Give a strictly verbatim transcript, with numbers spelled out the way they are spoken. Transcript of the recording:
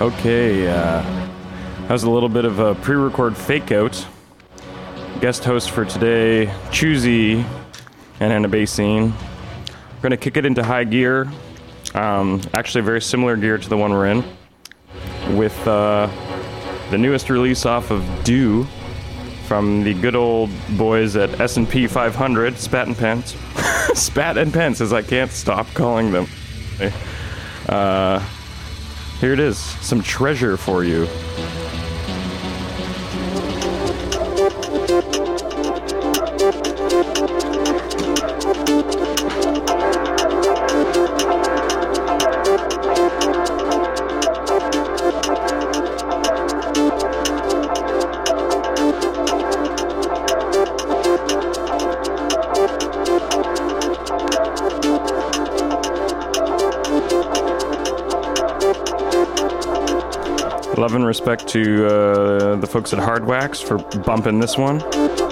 Okay, uh, that was a little bit of a pre-record fake-out. Guest host for today, Choosy and Anna Basine. We're going to kick it into high gear. Um, actually, very similar gear to the one we're in. With uh, the newest release off of Dew from the good old boys at S and P five hundred, Spat and Pence. Spat and Pence, as I can't stop calling them. Uh, here it is, some treasure for you. Love and respect to uh, the folks at Hardwax for bumping this one.